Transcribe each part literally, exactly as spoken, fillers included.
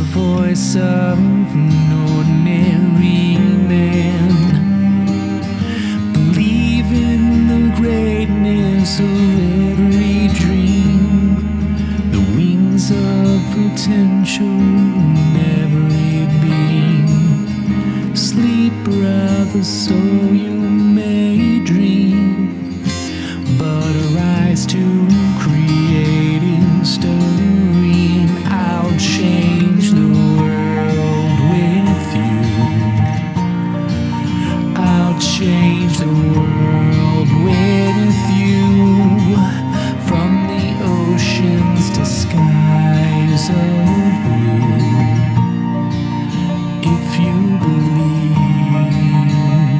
voice of an ordinary man, believe in the greatness of every dream, the wings of potential in every beam. Sleep, brother, so you may dream, but arise to create history. I'll change the world with you. I'll change the world with you, from the oceans to skies of blue. If you believe,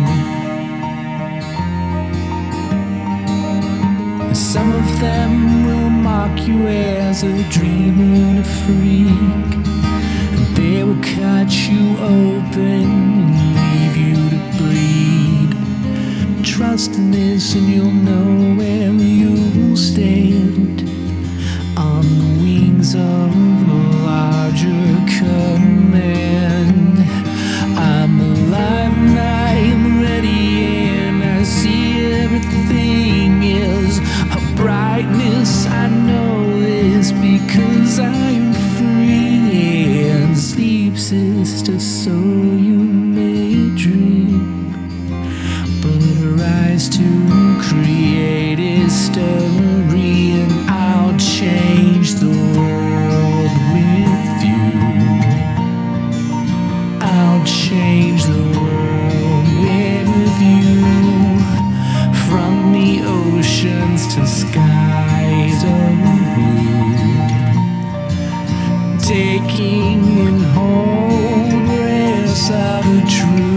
some of them will mock you as a dreamer and a freak. They will cut you open and leave you to bleed. Trust in this and you'll know where you will stand, on the wings of a larger command. I'm alive and I am ready, and I see everything is a brightness. I know this because I am free. And sleep, sister, so you may dream, but arise to create history. And I'll change the world with you. I'll change the world with you, from the oceans to skies of blue. Taking in whole breaths of the truth.